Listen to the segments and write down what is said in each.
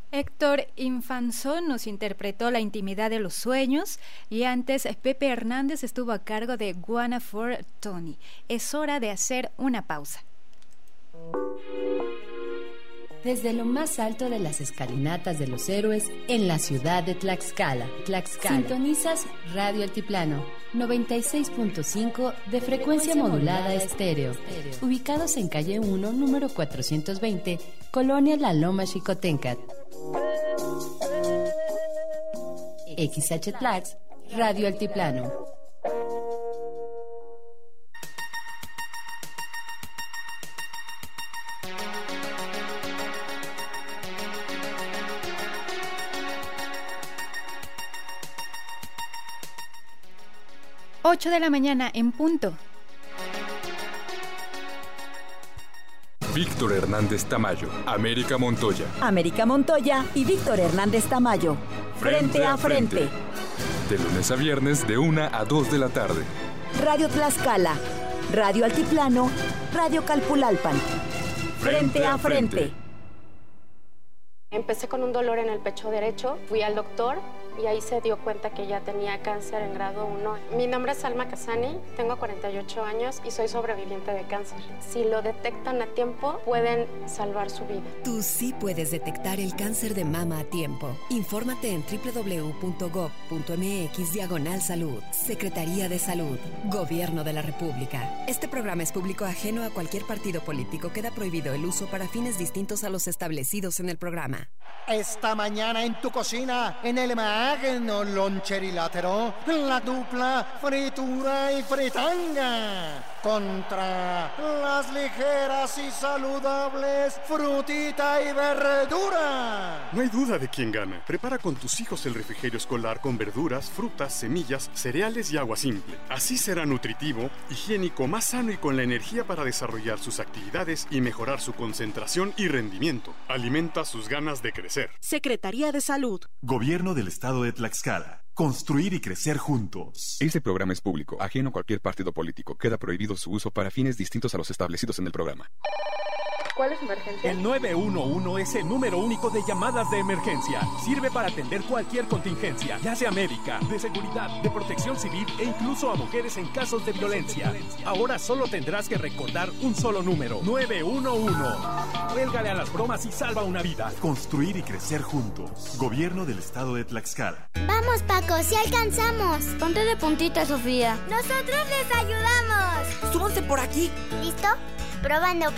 Héctor Infanzón nos interpretó La intimidad de los sueños y antes Pepe Hernández estuvo a cargo de Wanna for Tony. Es hora de hacer una pausa. Desde lo más alto de las escalinatas de los héroes en la ciudad de Tlaxcala. Sintonizas Radio Altiplano 96.5 de frecuencia modulada estéreo. Ubicados en calle 1, número 420, Colonia La Loma Xicoténcat. XH Tlax, Radio Altiplano. Ocho de la mañana en punto. Víctor Hernández Tamayo, América Montoya. América Montoya y Víctor Hernández Tamayo. Frente a frente. De lunes a viernes de 1 a 2 de la tarde. Radio Tlaxcala, Radio Altiplano, Radio Calpulalpan. Frente a frente. Empecé con un dolor en el pecho derecho, fui al doctor y ahí se dio cuenta que ya tenía cáncer en grado 1. Mi nombre es Alma Casani, tengo 48 años y soy sobreviviente de cáncer. Si lo detectan a tiempo, pueden salvar su vida. Tú sí puedes detectar el cáncer de mama a tiempo. Infórmate en www.gov.mx/salud. Secretaría de Salud, Gobierno de la República. Este programa es público ajeno a cualquier partido político. Queda prohibido el uso para fines distintos a los establecidos en el programa. Esta mañana en tu cocina, en el magno loncherilátero, la dupla fritura y fritanga contra las ligeras y saludables frutita y verdura. No hay duda de quién gana. Prepara con tus hijos el refrigerio escolar con verduras, frutas, semillas, cereales y agua simple. Así será nutritivo, higiénico, más sano y con la energía para desarrollar sus actividades y mejorar su concentración y rendimiento. Alimenta sus ganas de crecer. Secretaría de Salud. Gobierno del Estado de Tlaxcala. Construir y crecer juntos. Este programa es público, ajeno a cualquier partido político. Queda prohibido su uso para fines distintos a los establecidos en el programa. ¿Cuál es su emergencia? El 911 es el número único de llamadas de emergencia. Sirve para atender cualquier contingencia, ya sea médica, de seguridad, de protección civil e incluso a mujeres en casos de violencia. Ahora solo tendrás que recordar un solo número: 911. Cuélgale a las bromas y salva una vida. Construir y crecer juntos. Gobierno del Estado de Tlaxcala. Vamos, Paco, si alcanzamos. Ponte de puntita, Sofía. Nosotros les ayudamos. Súbanse por aquí. ¿Listo? Probando.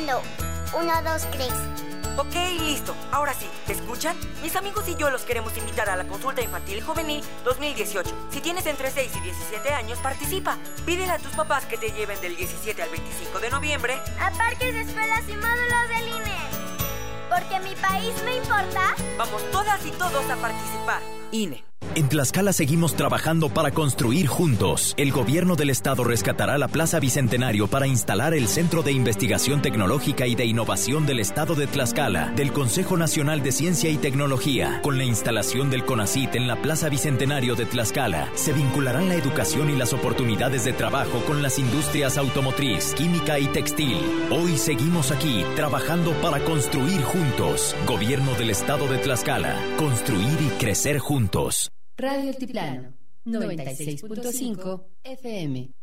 1, 2, 3. Ok, listo. Ahora sí, ¿te escuchan? Mis amigos y yo los queremos invitar a la consulta infantil juvenil 2018. Si tienes entre 6 y 17 años, participa. Pídele a tus papás que te lleven del 17 al 25 de noviembre a parques, escuelas y módulos del INE. Porque mi país me importa. Vamos todas y todos a participar. INE. En Tlaxcala seguimos trabajando para construir juntos. El gobierno del estado rescatará la Plaza Bicentenario para instalar el Centro de Investigación Tecnológica y de Innovación del estado de Tlaxcala, del Consejo Nacional de Ciencia y Tecnología. Con la instalación del CONACYT en la Plaza Bicentenario de Tlaxcala, se vincularán la educación y las oportunidades de trabajo con las industrias automotriz, química y textil. Hoy seguimos aquí, trabajando para construir juntos. Gobierno del estado de Tlaxcala. Construir y crecer juntos. Radio Altiplano 96.5 FM.